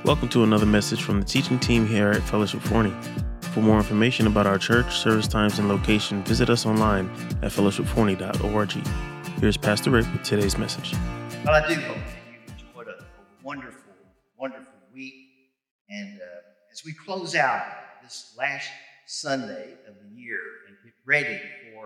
Welcome to another message from the teaching team here at Fellowship Forney. For more information about our church, service times, and location, visit us online at fellowshipforney.org. Here's Pastor Rick with today's message. Well, I do hope that you enjoyed a wonderful, wonderful week. And as we close out this last Sunday of the year and get ready for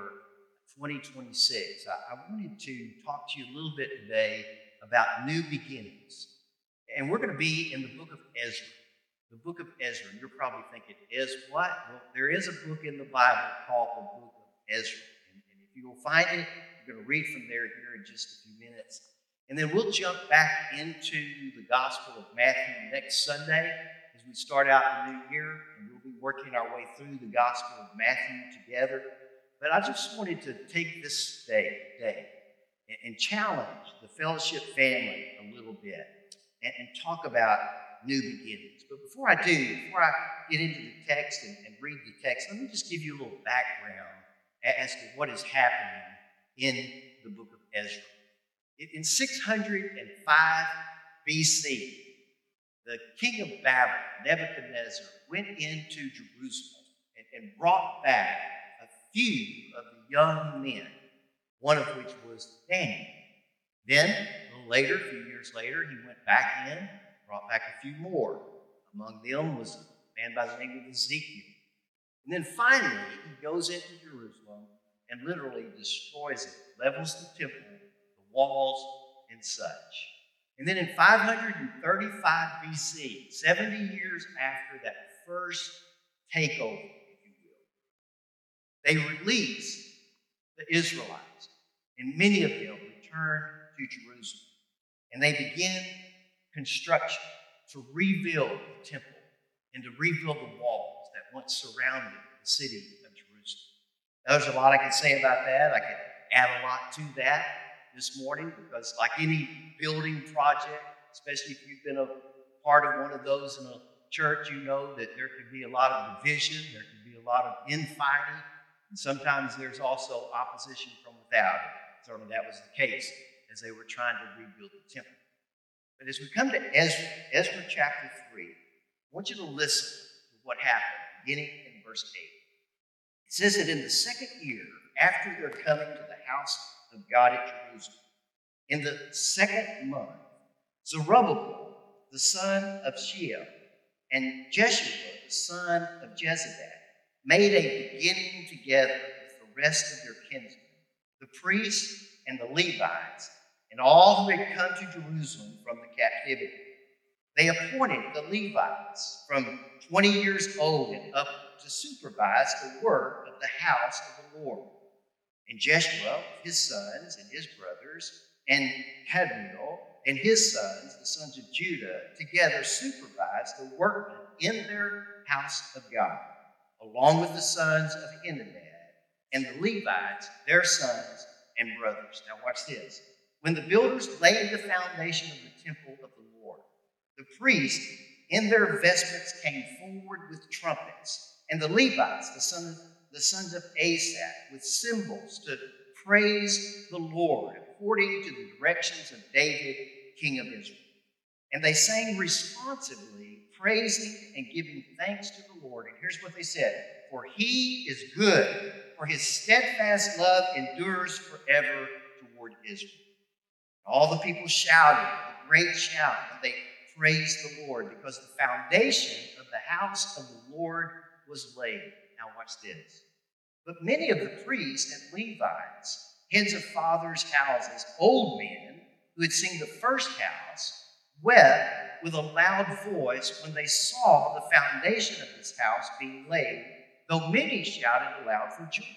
2026, I wanted to talk to you a little bit today about new beginnings. And we're going to be in the book of Ezra. The book of Ezra. You're probably thinking, what? Well, there is a book in the Bible called the book of Ezra. And if you will find it, we're going to read from there here in just a few minutes. And then we'll jump back into the Gospel of Matthew next Sunday as we start out the new year. And we'll be working our way through the Gospel of Matthew together. But I just wanted to take this day and challenge the fellowship family a little bit and talk about new beginnings. But before I get into the text and read the text, let me just give you a little background as to what is happening in the book of Ezra. In 605 BC, the king of Babylon, Nebuchadnezzar, went into Jerusalem and brought back a few of the young men, one of which was Daniel. Then, a little later, a few years later, he went back in, brought back a few more. Among them was a man by the name of Ezekiel. And then finally, he goes into Jerusalem and literally destroys it, levels the temple, the walls, and such. And then in 535 BC, 70 years after that first takeover, if you will, they released the Israelites, and many of them returned to Jerusalem. And they began construction to rebuild the temple and to rebuild the walls that once surrounded the city of Jerusalem. Now, there's a lot I can say about that. I could add a lot to that this morning because like any building project, especially if you've been a part of one of those in a church, you know that there could be a lot of division, there could be a lot of infighting, and sometimes there's also opposition from without. Certainly that was the case as they were trying to rebuild the temple. But as we come to Ezra chapter 3, I want you to listen to what happened, beginning in verse 8. It says that in the second year after their coming to the house of God at Jerusalem, in the second month, Zerubbabel, the son of Sheol, and Jeshua, the son of Jozadak, made a beginning together with the rest of their kinsmen, the priests and the Levites, and all who had come to Jerusalem from the captivity. They appointed the Levites from 20 years old and up to supervise the work of the house of the Lord. And Jeshua, his sons and his brothers, and Kadmiel and his sons, the sons of Judah, together supervised the workmen in their house of God, along with the sons of Henadad and the Levites, their sons and brothers. Now watch this. When the builders laid the foundation of the temple of the Lord, the priests in their vestments came forward with trumpets, and the Levites, the sons of Asaph, with cymbals to praise the Lord according to the directions of David, king of Israel. And they sang responsively, praising and giving thanks to the Lord. And here's what they said: "For he is good, for his steadfast love endures forever toward Israel." All the people shouted with a great shout, and they praised the Lord because the foundation of the house of the Lord was laid. Now watch this. But many of the priests and Levites, heads of fathers' houses, old men who had seen the first house, wept with a loud voice when they saw the foundation of this house being laid, though many shouted aloud for joy,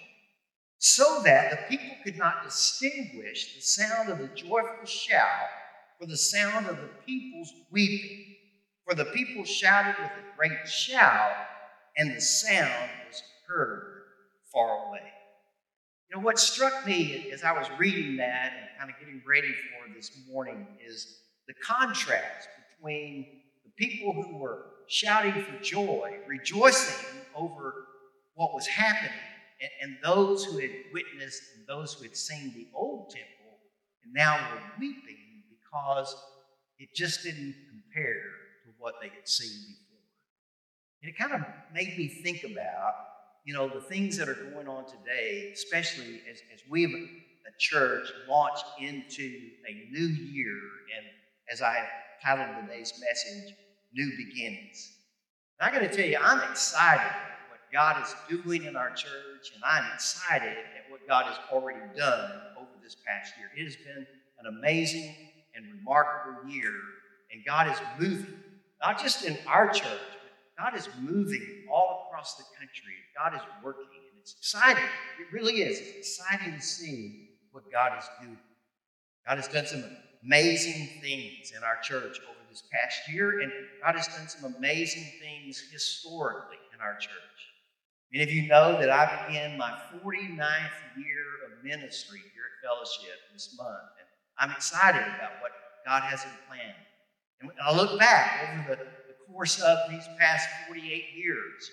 so that the people could not distinguish the sound of the joyful shout from the sound of the people's weeping. For the people shouted with a great shout, and the sound was heard far away. You know, what struck me as I was reading that and kind of getting ready for this morning is the contrast between the people who were shouting for joy, rejoicing over what was happening, and those who had witnessed and those who had seen the old temple and now were weeping because it just didn't compare to to what they had seen before. And it kind of made me think about, the things that are going on today, especially as we have a church launch into a new year, and as I have titled today's message, New Beginnings. And I got to tell you, I'm excited at what God is doing in our church, and I'm excited at what God has already done over this past year. It has been an amazing and remarkable year, and God is moving, not just in our church, but God is moving all across the country. God is working, and it's exciting. It really is. It's exciting to see what God is doing. God has done some amazing things in our church over this past year, and God has done some amazing things historically in our church. Many of you know that I began my 49th year of ministry here at Fellowship this month, and I'm excited about what God has in plan. And when I look back over the course of these past 48 years,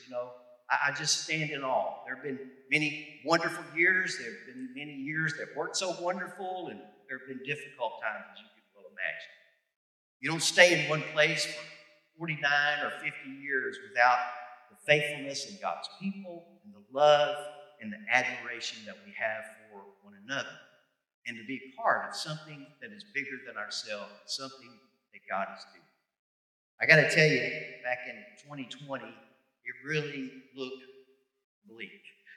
I just stand in awe. There have been many wonderful years. There have been many years that weren't so wonderful, and there have been difficult times, as you can well imagine. You don't stay in one place for 49 or 50 years without the faithfulness of God's people and the love and the admiration that we have for one another, and to be a part of something that is bigger than ourselves, something that God is doing. I got to tell you, back in 2020, it really looked bleak.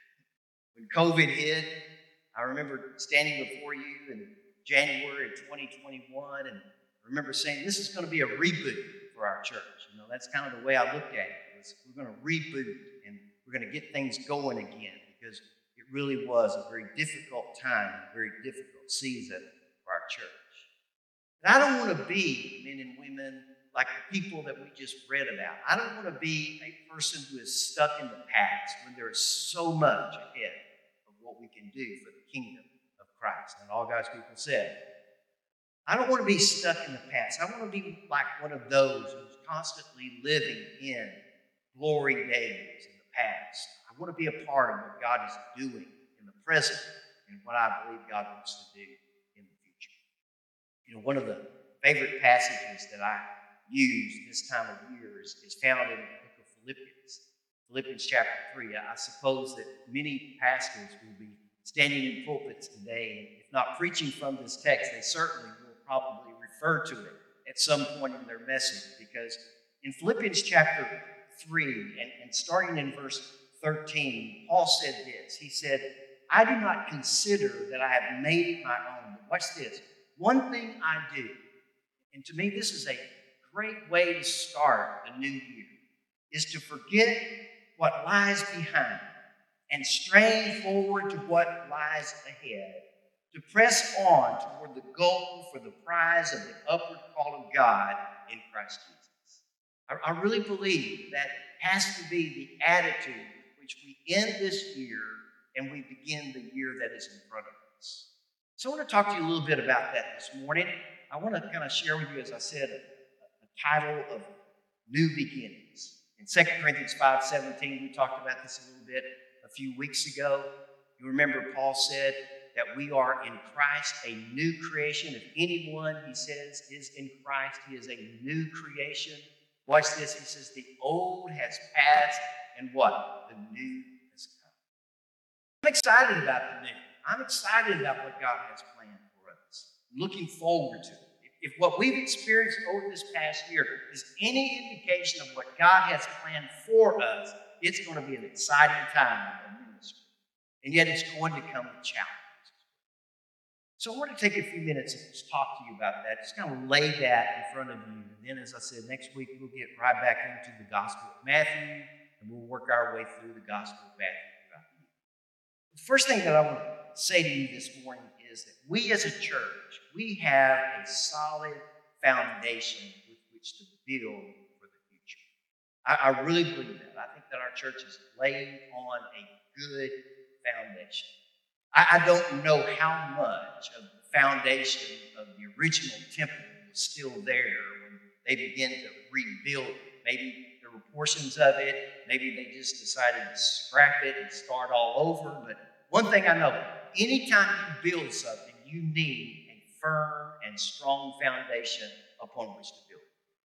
When COVID hit, I remember standing before you in January of 2021, and I remember saying, this is going to be a reboot for our church. That's kind of the way I looked at it. We're going to reboot, and we're going to get things going again, because it really was a very difficult time, a very difficult season for our church. And I don't want to be men and women like the people that we just read about. I don't want to be a person who is stuck in the past when there is so much ahead of what we can do for the kingdom of Christ. And all God's people said, I don't want to be stuck in the past. I want to be like one of those who's constantly living in glory days in the past. I want to be a part of what God is doing in the present and what I believe God wants to do in the future. One of the favorite passages that I use this time of year is found in the book of Philippians. Philippians chapter 3. I suppose that many pastors will be standing in pulpits today, and if not preaching from this text, they certainly will probably refer to it at some point in their message, because in Philippians chapter 3, and starting in verse 13, Paul said this. He said, I do not consider that I have made it my own. But watch this. One thing I do, and to me this is a great way to start the new year, is to forget what lies behind and strain forward to what lies ahead, to press on toward the goal for the prize of the upward call of God in Christ Jesus. I really believe that has to be the attitude with which we end this year and we begin the year that is in front of us. So I want to talk to you a little bit about that this morning. I want to kind of share with you, as I said, a title of New Beginnings. In 2 Corinthians 5:17, we talked about this a little bit a few weeks ago. You remember Paul said that we are in Christ, a new creation. If anyone, he says, is in Christ, he is a new creation. Watch this. He says, the old has passed, and what? The new has come. I'm excited about the new. I'm excited about what God has planned for us. I'm looking forward to it. If what we've experienced over this past year is any indication of what God has planned for us, it's going to be an exciting time in ministry. And yet it's going to come with challenges. So I want to take a few minutes and just talk to you about that, just kind of lay that in front of you. And then, as I said, next week we'll get right back into the Gospel of Matthew, and we'll work our way through the Gospel of Matthew throughout the year. The first thing that I want to say to you this morning is that we as a church, we have a solid foundation with which to build for the future. I really believe that. I think that our church is laid on a good foundation. I don't know how much of the foundation of the original temple was still there when they began to rebuild it. Maybe there were portions of it. Maybe they just decided to scrap it and start all over. But one thing I know, anytime you build something, you need a firm and strong foundation upon which to build it.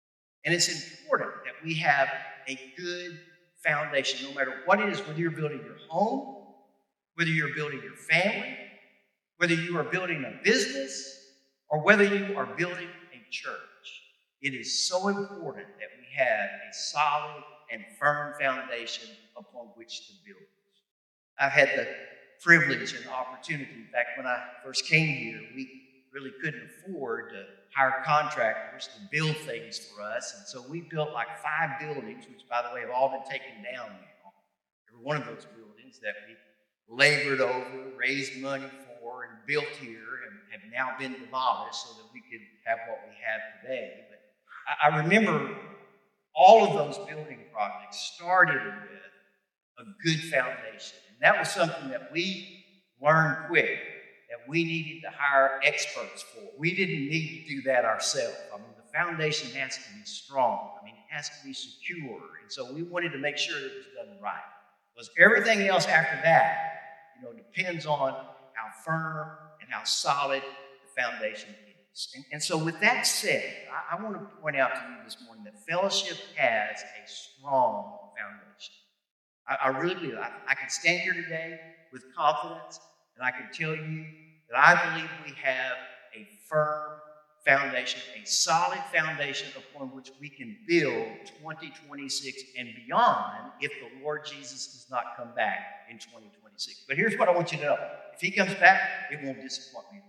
And it's important that we have a good foundation, no matter what it is, whether you're building your home, whether you're building your family, whether you are building a business, or whether you are building a church. It is so important that we have a solid and firm foundation upon which to build. I've had the privilege and opportunity. In fact, when I first came here, we really couldn't afford to hire contractors to build things for us. And so we built like 5 buildings, which, by the way, have all been taken down now. Every one of those buildings that we labored over, raised money for, and built here and have now been demolished so that we could have what we have today. But I remember all of those building projects started with a good foundation. And that was something that we learned quick, that we needed to hire experts for. We didn't need to do that ourselves. I mean, the foundation has to be strong. I mean, it has to be secure. And so we wanted to make sure that it was done right. Because everything else after that, depends on how firm and how solid the foundation is. And so with that said, I want to point out to you this morning that fellowship has a strong foundation. I really believe I can stand here today with confidence, and I can tell you that I believe we have a firm foundation, a solid foundation upon which we can build 2026 and beyond if the Lord Jesus does not come back in 2026. But here's what I want you to know. If he comes back, it won't disappoint me.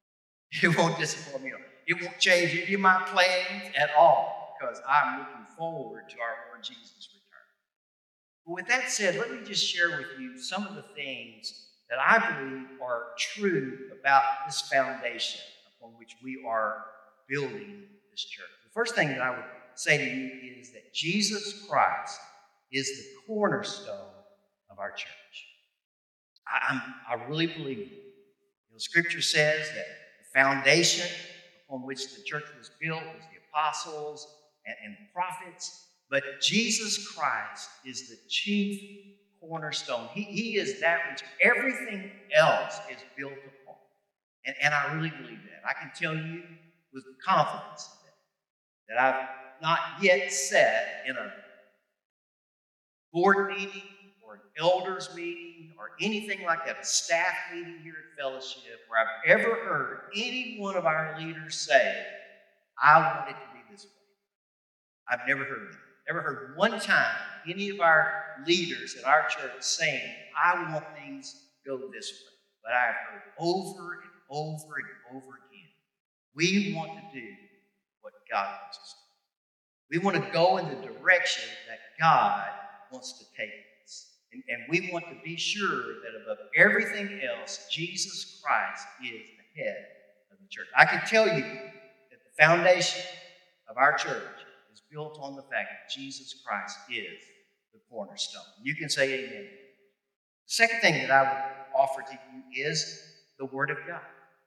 It won't disappoint me. It won't change any of my plans at all because I'm looking forward to our Lord Jesus' return. But with that said, let me just share with you some of the things that I believe are true about this foundation upon which we are building this church. The first thing that I would say to you is that Jesus Christ is the cornerstone of our church. I really believe it. Scripture says that the foundation upon which the church was built was the apostles and the prophets, but Jesus Christ is the chief cornerstone. He is that which everything else is built upon. And I really believe that. I can tell you with confidence that I've not yet sat in a board meeting or an elders meeting or anything like that, a staff meeting here at Fellowship, where I've ever heard any one of our leaders say, I want it to be this way. I've never heard that. Never heard one time any of our leaders at our church saying, I want things to go this way. But I've heard over and over and over again, we want to do what God wants us to do. We want to go in the direction that God wants to take us. And we want to be sure that above everything else, Jesus Christ is the head of the church. I can tell you that the foundation of our church is built on the fact that Jesus Christ is the cornerstone. You can say amen. The second thing that I would offer to you is the Word of God.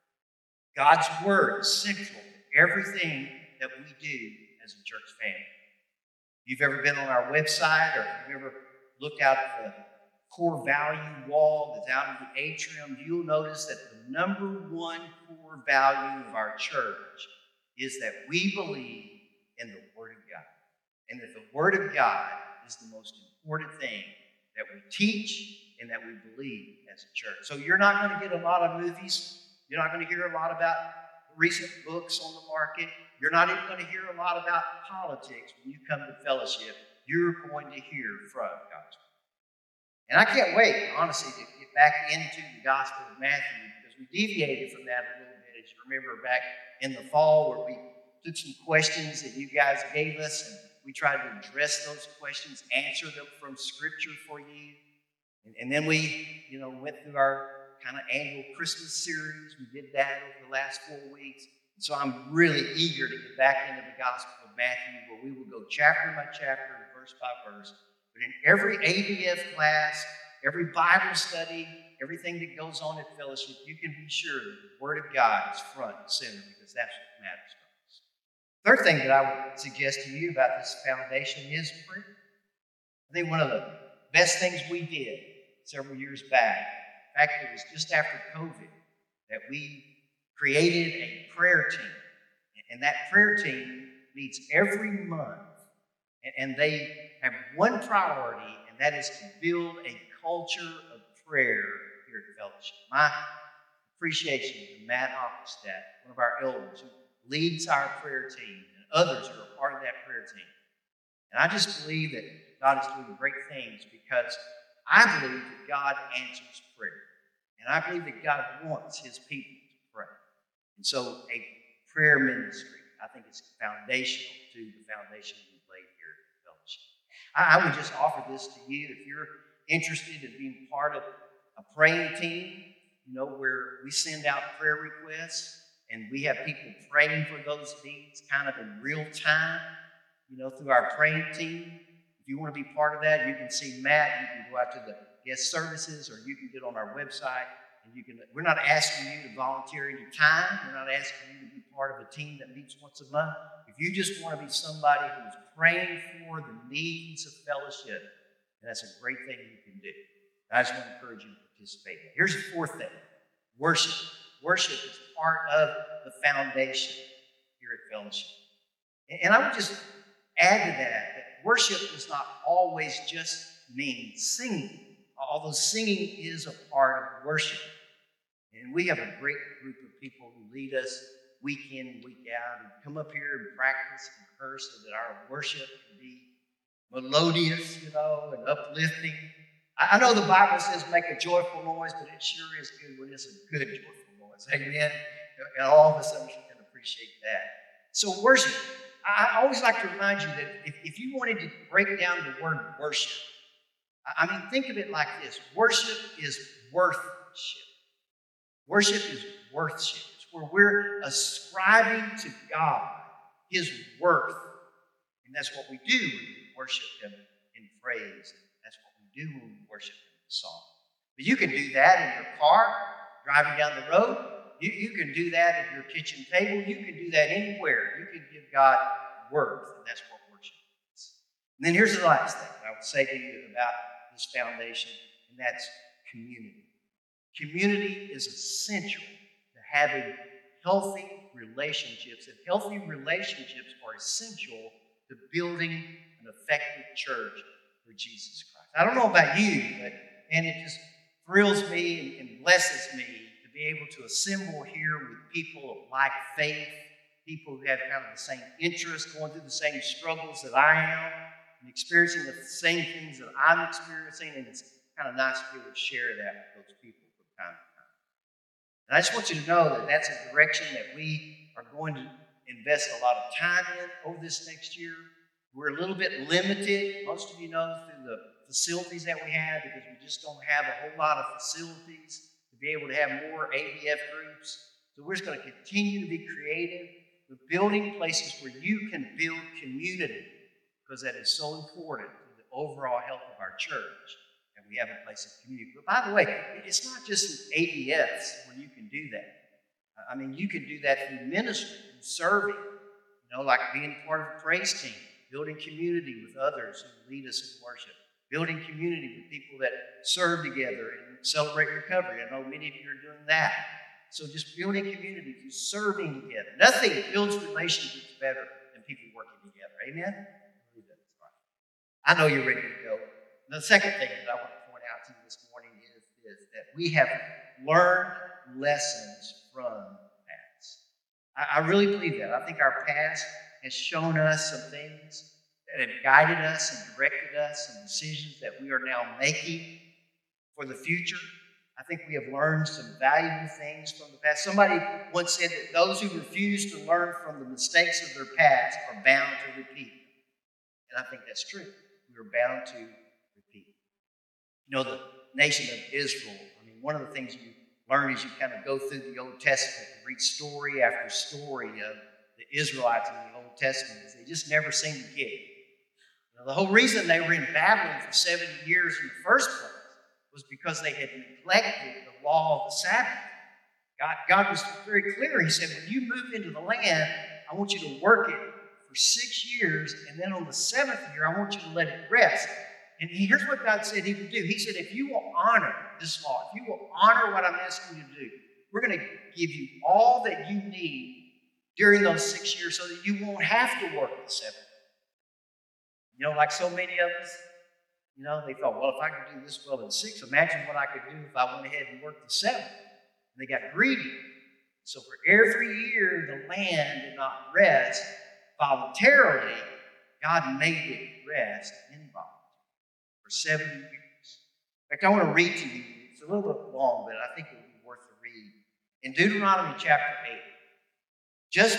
God's Word is central to everything that we do as a church family. If you've ever been on our website or if you've ever looked out at the core value wall that's out in the atrium, you'll notice that the number one core value of our church is that we believe in the Word of God. And that the Word of God is the most important thing that we teach and that we believe as a church. So you're not going to get a lot of movies. You're not going to hear a lot about recent books on the market. You're not even going to hear a lot about politics when you come to Fellowship. You're going to hear from God's Word. And I can't wait, honestly, to get back into the Gospel of Matthew because we deviated from that a little bit. As you remember back in the fall where we took some questions that you guys gave us and we tried to address those questions, answer them from Scripture for you. And then we, went through our kind of annual Christmas series. We did that over the last 4 weeks. And so I'm really eager to get back into the Gospel of Matthew where we will go chapter by chapter and verse by verse. But in every ABF class, every Bible study, everything that goes on at Fellowship, you can be sure that the Word of God is front and center because that's what matters most. Third thing that I would suggest to you about this foundation is prayer. I think one of the best things we did several years back, in fact, it was just after COVID, that we created a prayer team. And that prayer team meets every month, and they have one priority, and that is to build a culture of prayer here at Fellowship. My appreciation to Matt Hockenstadt, one of our elders who leads our prayer team, and others who are part of that prayer team. And I just believe that God is doing great things because I believe that God answers prayer. And I believe that God wants his people to pray. And so a prayer ministry, I think, is foundational to the foundation we've laid here at Fellowship. I would just offer this to you if you're interested in being part of a praying team, where we send out prayer requests and we have people praying for those needs kind of in real time, through our praying team. If you want to be part of that, you can see Matt. You can go out to the guest services, or you can get on our website. And we're not asking you to volunteer any time. We're not asking you to be part of a team that meets once a month. If you just want to be somebody who's praying for the needs of Fellowship, that's a great thing you can do. I just want to encourage you to participate. Here's the fourth thing: worship. Worship is part of the foundation here at Fellowship. And I would just add to that worship does not always just mean singing, although singing is a part of worship. And we have a great group of people who lead us week in and week out, and come up here and practice and rehearse so that our worship can be melodious, and uplifting. I know the Bible says make a joyful noise, but it sure is good when it's a good joyful noise. Amen? And all of us can appreciate that. So worship. I always like to remind you that if you wanted to break down the word worship, think of it like this. Worship is worthship. Worship is worthship. It's where we're ascribing to God his worth. And that's what we do when we worship him in praise. That's what we do when we worship him in song. But you can do that in your car, driving down the road. You can do that at your kitchen table. You can do that anywhere. You can give God worth, and that's what worship is. And then here's the last thing I would say to you about this foundation, and that's community. Community is essential to having healthy relationships, and healthy relationships are essential to building an effective church for Jesus Christ. I don't know about you, and it just thrills me and blesses me to be able to assemble here with people of like faith, people who have kind of the same interests, going through the same struggles that I am, and experiencing the same things that I'm experiencing, and it's kind of nice to be able to share that with those people from time to time. And I just want you to know that that's a direction that we are going to invest a lot of time in over this next year. We're a little bit limited, most of you know, through the facilities that we have, because we just don't have a whole lot of facilities to be able to have more ABF groups. So we're just going to continue to be creative with building places where you can build community, because that is so important to the overall health of our church, and we have a place of community. But by the way, it's not just in ABFs where you can do that. You can do that through ministry, through serving, like being part of a praise team, building community with others who lead us in worship, building community with people that serve together and celebrate recovery. I know many of you are doing that. So just building community through serving together. Nothing builds relationships better than people working together. Amen? I know you're ready to go. The second thing that I want to point out to you this morning is that we have learned lessons from the past. I really believe that. I think our past has shown us some things that have guided us and directed us, some decisions that we are now making for the future. I think we have learned some valuable things from the past. Somebody once said that those who refuse to learn from the mistakes of their past are bound to repeat them. And I think that's true. We are bound to repeat. The nation of Israel, one of the things you learn as you kind of go through the Old Testament and read story after story of the Israelites in the Old Testament is they just never seem to get it. The whole reason they were in Babylon for 70 years in the first place was because they had neglected the law of the Sabbath. God was very clear. He said, when you move into the land, I want you to work it for 6 years, and then on the seventh year, I want you to let it rest. And here's what God said he would do. He said, if you will honor this law, if you will honor what I'm asking you to do, we're going to give you all that you need during those 6 years so that you won't have to work the 7th. Like so many of us, they thought, well, if I could do this well in 6, imagine what I could do if I went ahead and worked the 7th. And they got greedy. So for every year the land did not rest voluntarily, God made it rest involuntarily for 70 years. In fact, I want to read to you. It's a little bit long, but I think it will be worth the read. In Deuteronomy chapter 8, just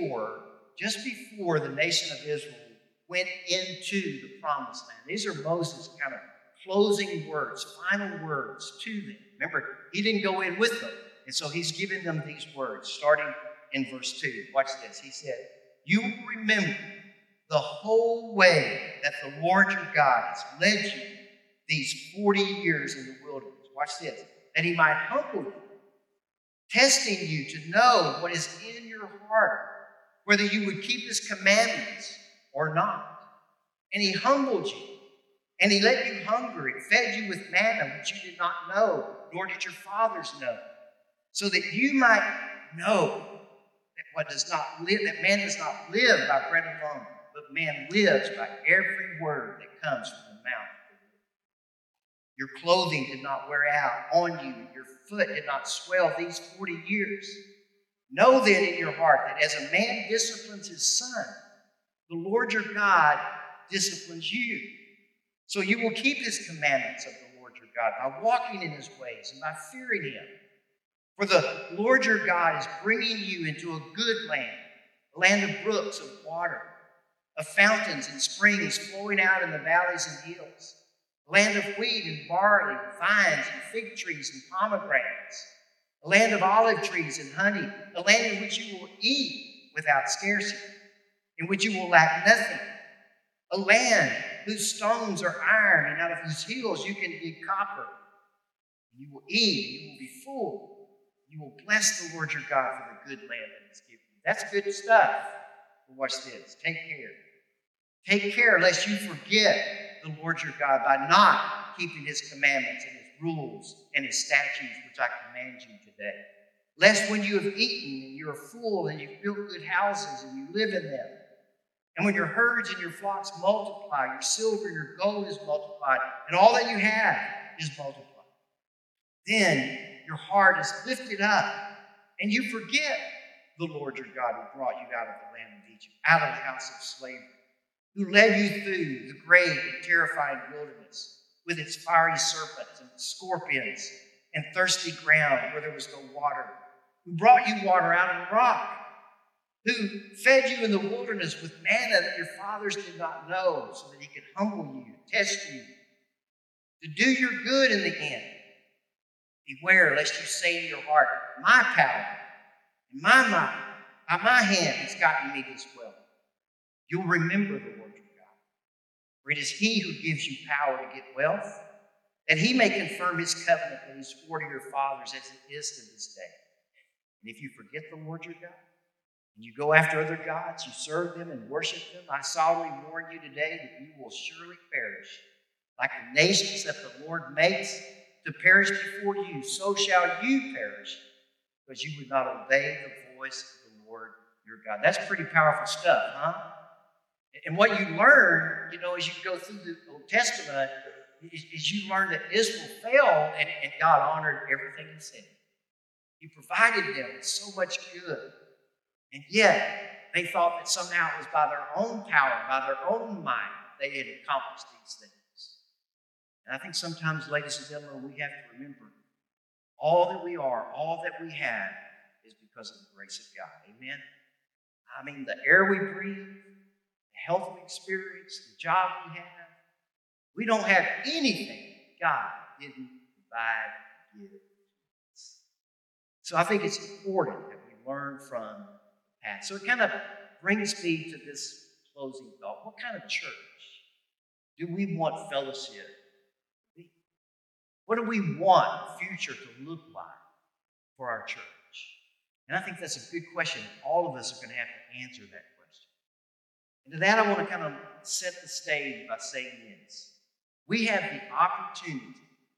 before the nation of Israel went into the promised land. These are Moses' kind of closing words, final words to them. Remember, he didn't go in with them. And so he's giving them these words, starting in verse 2. Watch this. He said, "You will remember the whole way that the Lord your God has led you these 40 years in the wilderness." Watch this. "That he might humble you, testing you to know what is in your heart, whether you would keep his commandments or not. And he humbled you, and he let you hunger, and fed you with manna, which you did not know, nor did your fathers know, so that you might know that man does not live by bread alone, but man lives by every word that comes from the mouth of the Lord. Your clothing did not wear out on you, and your foot did not swell these 40 years. Know then in your heart that as a man disciplines his son, the Lord your God disciplines you. So you will keep his commandments of the Lord your God by walking in his ways and by fearing him. For the Lord your God is bringing you into a good land, a land of brooks of water, of fountains and springs flowing out in the valleys and hills, a land of wheat and barley, vines and fig trees and pomegranates, a land of olive trees and honey, a land in which you will eat without scarcity, in which you will lack nothing, a land whose stones are iron and out of whose hills you can dig copper. You will eat, and you will be full. You will bless the Lord your God for the good land that he's given you." That's good stuff. But watch this. Take care. Take care lest you forget the Lord your God by not keeping his commandments and his rules and his statutes, which I command you today. Lest when you have eaten and you are full and you've built good houses and you live in them, and when your herds and your flocks multiply, your silver and your gold is multiplied, and all that you have is multiplied, then your heart is lifted up, and you forget the Lord your God who brought you out of the land of Egypt, out of the house of slavery, who led you through the great and terrifying wilderness with its fiery serpents and scorpions and thirsty ground where there was no water, who brought you water out of the rock, who fed you in the wilderness with manna that your fathers did not know, so that he could humble you, test you, to do your good in the end. Beware lest you say in your heart, "My power and my might by my hand has gotten me this wealth." You'll remember the Lord your God, for it is he who gives you power to get wealth, that he may confirm his covenant that he swore to your fathers as it is to this day. And if you forget the Lord your God, and you go after other gods, you serve them and worship them, I solemnly warn you today that you will surely perish. Like the nations that the Lord makes to perish before you, so shall you perish, because you would not obey the voice of the Lord your God. That's pretty powerful stuff, huh? And what you learn, as you go through the Old Testament, is you learn that Israel failed and God honored everything he said. He provided them with so much good. And yet, they thought that somehow it was by their own power, by their own might, they had accomplished these things. And I think sometimes, ladies and gentlemen, we have to remember all that we are, all that we have is because of the grace of God. Amen? I mean, the air we breathe, the health we experience, the job we have, we don't have anything God didn't provide and give us. So I think it's important that we learn from the past. So it kind of brings me to this closing thought. What kind of church do we want Fellowship to be? What do we want the future to look like for our church? And I think that's a good question. All of us are going to have to answer that question. And to that, I want to kind of set the stage by saying this. We have the opportunity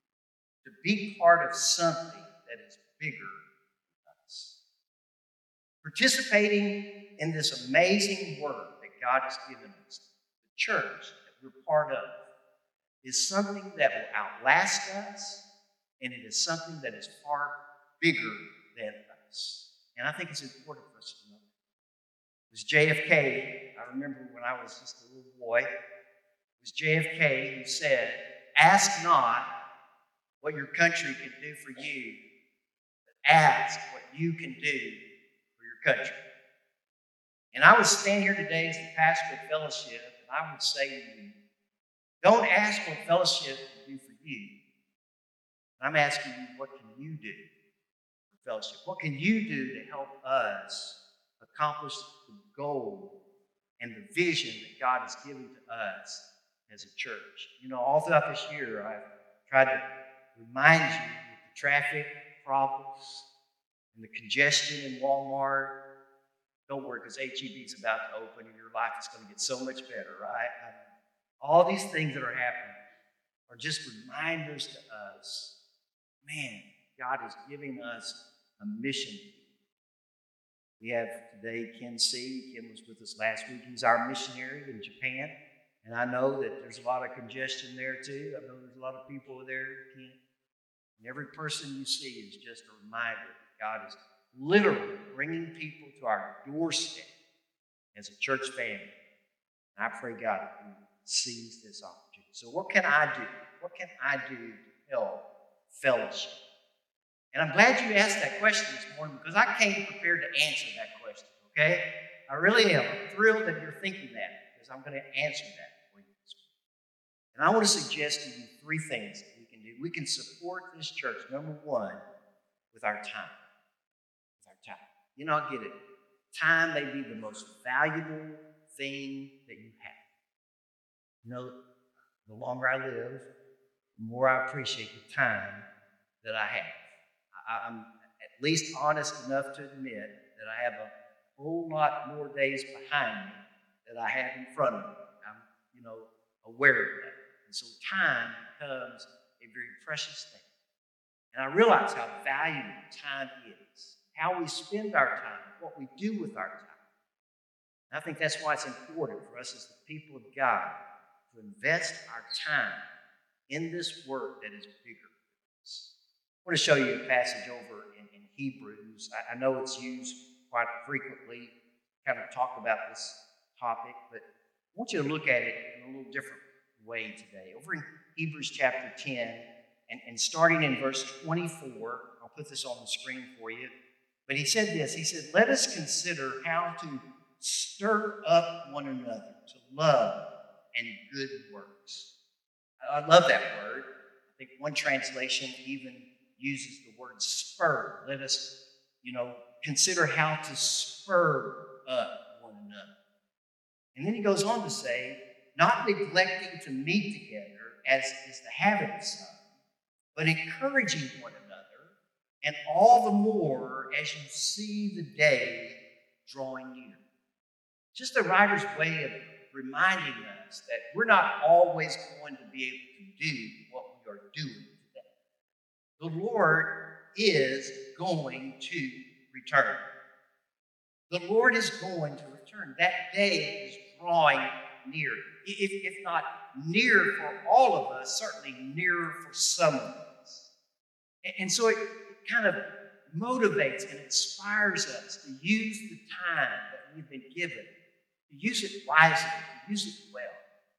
to be part of something that is bigger than us. participating in this amazing work that God has given us, the church that we're part of, is something that will outlast us, and it is something that is far bigger than us. And I think it's important for us to know. It was JFK, I remember when I was just a little boy, it was JFK who said, "Ask not what your country can do for you, but ask what you can do for your country." And I would stand here today as the pastor of Fellowship, and I would say to you, don't ask what Fellowship can do for you. I'm asking you, what can you do for Fellowship? What can you do to help us accomplish the goal and the vision that God has given to us as a church? You know, all throughout this year, I've tried to remind you that the traffic problems and the congestion in Walmart, don't worry, because HEB is about to open and your life is going to get so much better, right? All these things that are happening are just reminders to us, man, God is giving us a mission. We have today Ken C. Ken was with us last week. He's our missionary in Japan. And I know that there's a lot of congestion there too. I know there's a lot of people there, Ken. And every person you see is just a reminder that God is literally bringing people to our doorstep as a church family. And I pray God that we seize this opportunity. So what can I do? What can I do to help Fellowship? And I'm glad you asked that question this morning because I came prepared to answer that question, okay? I really am. I'm thrilled that you're thinking that because I'm going to answer that for you this morning. And I want to suggest to you three things that we can do. We can support this church, number one, with our time. With our time. You know, I get it. Time may be the most valuable thing that you have. You know, the longer I live, the more I appreciate the time that I have. I'm at least honest enough to admit that I have a whole lot more days behind me than I have in front of me. I'm, aware of that. And so time becomes a very precious thing. And I realize how valuable time is, how we spend our time, what we do with our time. And I think that's why it's important for us as the people of God to invest our time in this work that is bigger than us. I want to show you a passage over in Hebrews. I know it's used quite frequently, kind of talk about this topic, but I want you to look at it in a little different way today. Over in Hebrews chapter 10, and starting in verse 24, I'll put this on the screen for you, but he said this, he said, "Let us consider how to stir up one another to love and good works." I love that word. I think one translation even uses the word spur. Let us, consider how to spur up one another. And then he goes on to say, not neglecting to meet together, as is the habit of some, but encouraging one another, and all the more as you see the day drawing near. Just the writer's way of reminding us that we're not always going to be able to do what we are doing today. The Lord is going to return. The Lord is going to return. That day is drawing near. If not near for all of us, certainly nearer for some of us. And so it kind of motivates and inspires us to use the time that we've been given, to use it wisely, to use it well.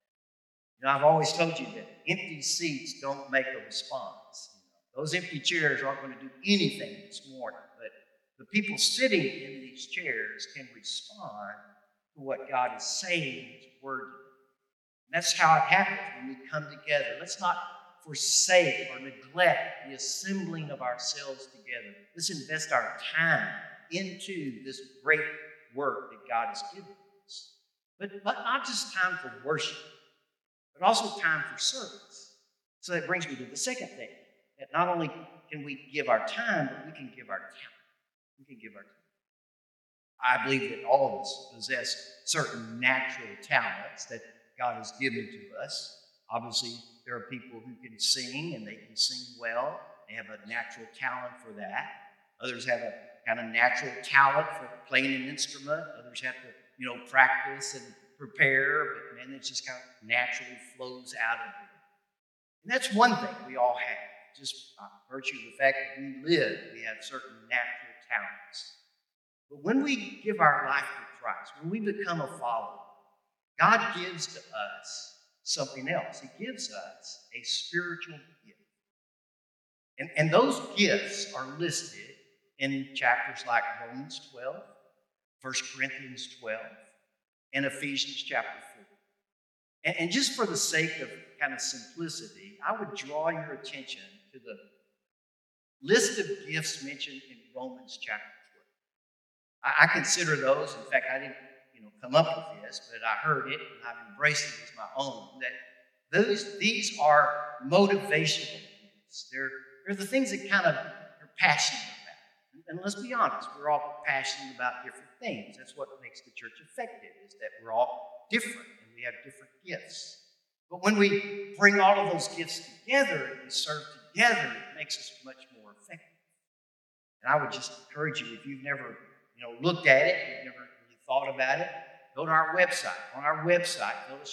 I've always told you that empty seats don't make a response. Those empty chairs aren't going to do anything this morning, but the people sitting in these chairs can respond to what God is saying in His Word. And that's how it happens when we come together. Let's not forsake or neglect the assembling of ourselves together. Let's invest our time into this great work that God has given us. But not just time for worship, but also time for service. So that brings me to the second thing, that not only can we give our time, but we can give our talent. We can give our talent. I believe that all of us possess certain natural talents that God has given to us. Obviously, there are people who can sing, and they can sing well. They have a natural talent for that. Others have kind of natural talent for playing an instrument. Others have to, practice and prepare, but man, it just kind of naturally flows out of them. And that's one thing we all have. Just by virtue of the fact that we live, we have certain natural talents. But when we give our life to Christ, when we become a follower, God gives to us something else. He gives us a spiritual gift. And those gifts are listed in chapters like Romans 12, 1 Corinthians 12, and Ephesians chapter 4. And just for the sake of kind of simplicity, I would draw your attention to the list of gifts mentioned in Romans chapter 12. I consider those, in fact, I didn't come up with this, but I heard it and I've embraced it as my own, that these are motivational gifts. They're the things that kind of you're passionate about. And let's be honest, we're all passionate about different things. That's what makes the church effective, is that we're all different and we have different gifts. But when we bring all of those gifts together and we serve together, it makes us much more effective. And I would just encourage you, if you've never looked at it, you've never really thought about it, go to our website. On our website,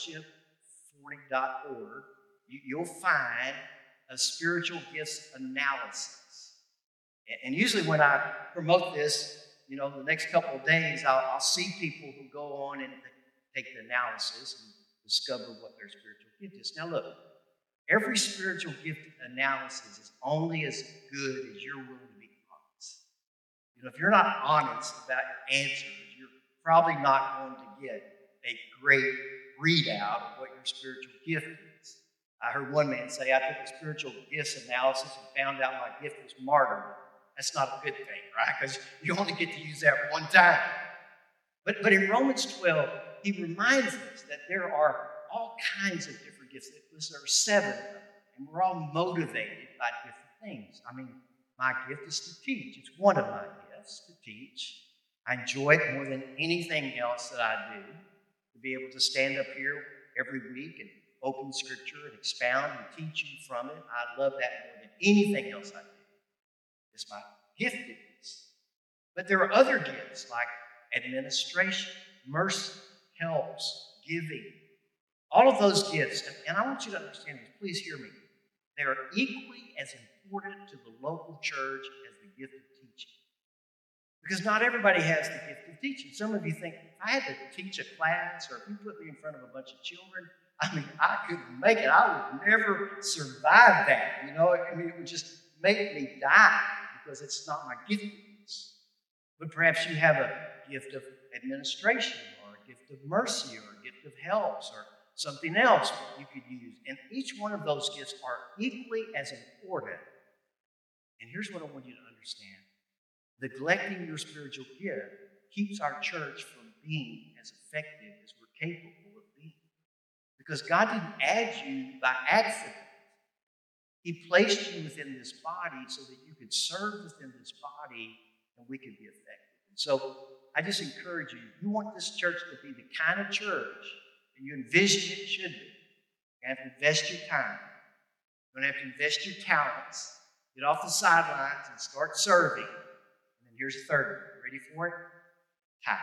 fellowship40.org, you'll find a spiritual gifts analysis. And usually when I promote this, the next couple of days, I'll see people who go on and take the analysis and discover what their spiritual gift is. Now look, every spiritual gift analysis is only as good as you're willing to be honest. If you're not honest about your answers, you're probably not going to get a great readout of what your spiritual gift is. I heard one man say, I took a spiritual gifts analysis and found out my gift was martyrdom. That's not a good thing, right? Because you only get to use that one time. But in Romans 12, he reminds us that there are all kinds of different gifts. There are 7 of them, and we're all motivated by different things. I mean, my gift is to teach. It's one of my gifts, to teach. I enjoy it more than anything else that I do, to be able to stand up here every week and open Scripture and expound and teach you from it. I love that more than anything else I do. It's my giftedness. But there are other gifts like administration, mercy, helps, giving. All of those gifts, and I want you to understand this, please hear me. They are equally as important to the local church as the gift of teaching. Because not everybody has the gift of teaching. Some of you think, if I had to teach a class or if you put me in front of a bunch of children, I couldn't make it. I would never survive that. It would just make me die because it's not my giftedness. But perhaps you have a gift of administration or a gift of mercy or a gift of helps or something else you could use. And each one of those gifts are equally as important. And here's what I want you to understand. Neglecting your spiritual gift keeps our church from being as effective as we're capable of being. Because God didn't add you by accident. He placed you within this body so that you could serve within this body and we could be effective. And so I just encourage you, if you want this church to be the kind of church that you envision it should be, you have to invest your time. You're going to have to invest your talents. Get off the sidelines and start serving. And then here's the third one. Ready for it? Tithe.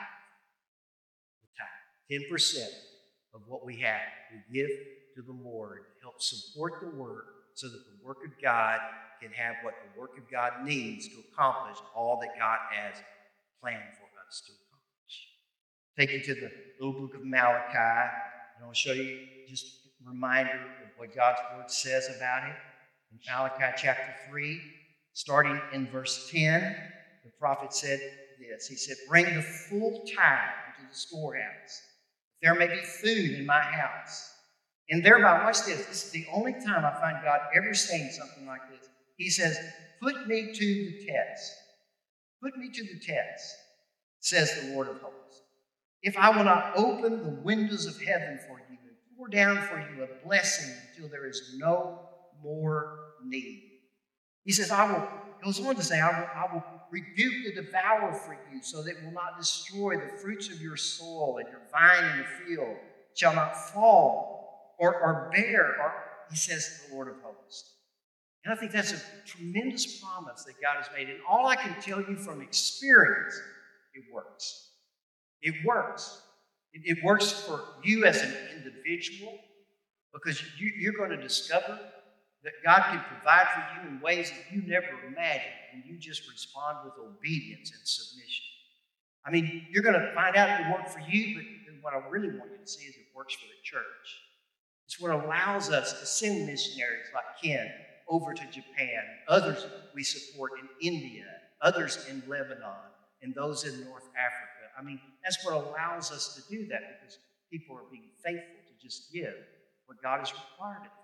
The tithe. 10% of what we have, we give to the Lord to help support the work so that the work of God can have what the work of God needs to accomplish all that God has planned for us to accomplish. Take you to the little book of Malachi, and I'll show you just a reminder of what God's word says about it. In Malachi chapter 3, starting in verse 10, the prophet said this. He said, "Bring the full tithe into the storehouse, that there may be food in my house. And thereby," watch this, this is the only time I find God ever saying something like this. He says, "Put me to the test. Put me to the test, says the Lord of hosts. If I will not open the windows of heaven for you and pour down for you a blessing until there is no more need." He says, goes on to say, I will rebuke the devourer for you so that it will not destroy the fruits of your soil, and your vine in the field shall not fall or bear, or he says to the Lord of hosts. And I think that's a tremendous promise that God has made. And all I can tell you from experience, it works. It works. It works for you as an individual because you're going to discover that God can provide for you in ways that you never imagined when you just respond with obedience and submission. I mean, you're going to find out it will work for you, but what I really want you to see is it works for the church. It's what allows us to send missionaries like Ken over to Japan, others we support in India, others in Lebanon, and those in North Africa. I mean, that's what allows us to do that because people are being faithful to just give what God has required of them.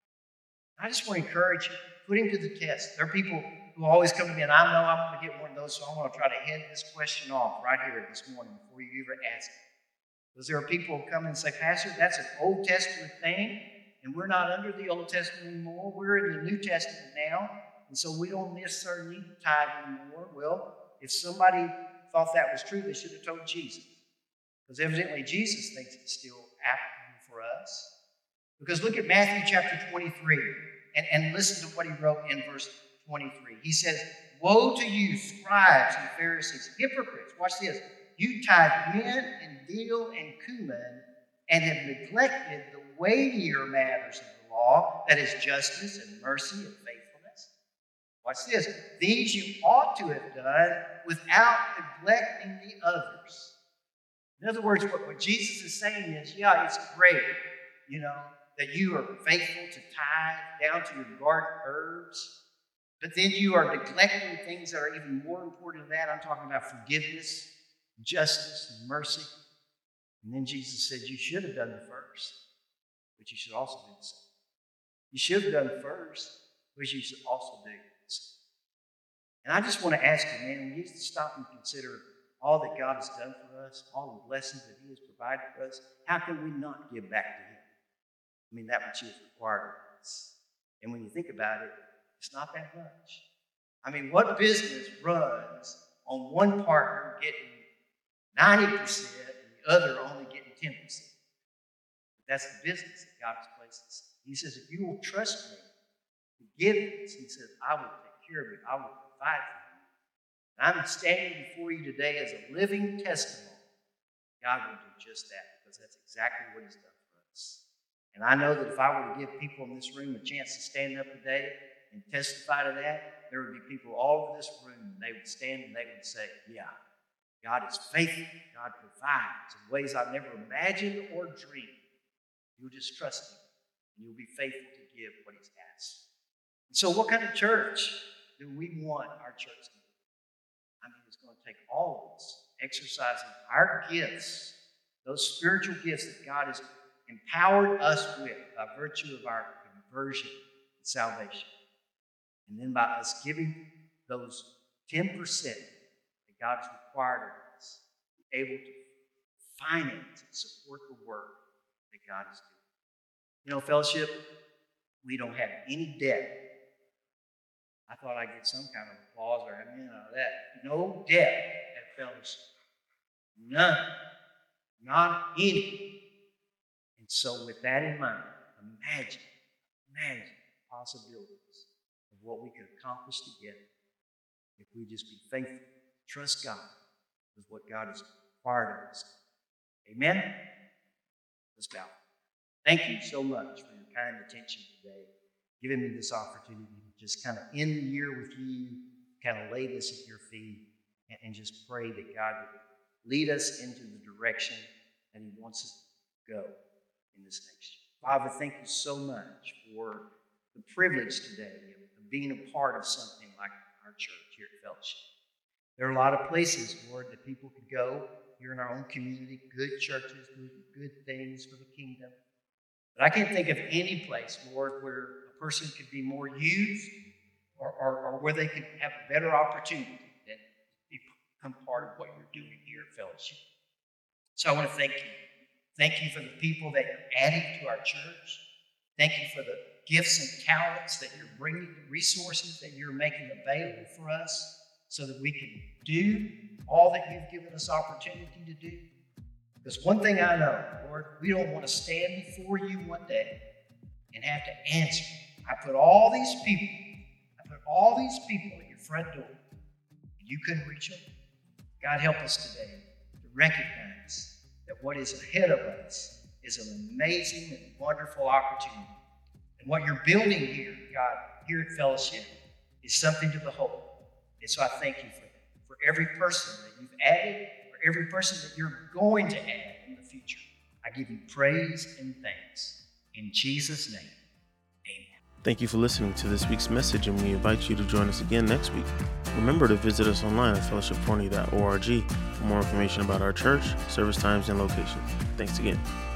I just want to encourage you, put him to the test. There are people who always come to me, and I know I'm going to get one of those, so I want to try to head this question off right here this morning before you even ask it. Because there are people who come and say, Pastor, that's an Old Testament thing, and we're not under the Old Testament anymore. We're in the New Testament now, and so we don't necessarily need to tithe anymore. Well, if somebody thought that was true, they should have told Jesus. Because evidently Jesus thinks it's still applicable for us. Because look at Matthew chapter 23, and listen to what he wrote in verse 23. He says, Woe to you, scribes and Pharisees, hypocrites. Watch this. You tithe mint and dill and cumin and have neglected the weightier matters of the law, that is justice and mercy and faithfulness. Watch this. These you ought to have done without neglecting the others. In other words, what Jesus is saying is, yeah, it's great, that you are faithful to tithe down to your garden herbs, but then you are neglecting things that are even more important than that. I'm talking about forgiveness, justice, and mercy. And then Jesus said, you should have done the first, but you should also do the second. You should have done the first, but you should also do the second. And I just want to ask you, man, we need to stop and consider all that God has done for us, all the blessings that he has provided for us. How can we not give back to him? I mean, that much is required of us. And when you think about it, it's not that much. I mean, what business runs on one partner getting 90% and the other only getting 10%? That's the business that God has placed us in. He says, if you will trust me to give this, he says, I will take care of it. I will provide for you. And I'm standing before you today as a living testimony. God will do just that because that's exactly what he's done for us. And I know that if I were to give people in this room a chance to stand up today and testify to that, there would be people all over this room, and they would stand and they would say, yeah, God is faithful. God provides in ways I've never imagined or dreamed. You'll just trust him, and you'll be faithful to give what he's asked. And so what kind of church do we want our church to be? I mean, it's going to take all of us exercising our gifts, those spiritual gifts that God has empowered us with by virtue of our conversion and salvation. And then by us giving those 10% that God has required of us, be able to finance and support the work that God is doing. Fellowship, we don't have any debt. I thought I'd get some kind of applause or amen out of that. No debt at Fellowship. None. Not any. And so with that in mind, imagine the possibilities of what we could accomplish together if we just be faithful, trust God with what God has required of us. Amen? Let's bow. Thank you so much for your kind attention today, giving me this opportunity to just kind of end the year with you, kind of lay this at your feet, and just pray that God would lead us into the direction that he wants us to go in this next year. Father, thank you so much for the privilege today of being a part of something like our church here at Fellowship. There are a lot of places, Lord, that people could go here in our own community, good churches, good things for the kingdom. But I can't think of any place, Lord, where a person could be more used or where they could have a better opportunity than become part of what you're doing here at Fellowship. So I want to thank you. Thank you for the people that you're adding to our church. Thank you for the gifts and talents that you're bringing, the resources that you're making available for us so that we can do all that you've given us opportunity to do. Because one thing I know, Lord, we don't want to stand before you one day and have to answer. I put all these people put all these people at your front door and you couldn't reach them. God, help us today to recognize that what is ahead of us is an amazing and wonderful opportunity. And what you're building here, God, here at Fellowship, is something to behold. And so I thank you for that. For every person that you've added, for every person that you're going to add in the future, I give you praise and thanks. In Jesus' name, amen. Thank you for listening to this week's message, and we invite you to join us again next week. Remember to visit us online at fellowshipforney.org for more information about our church, service times, and location. Thanks again.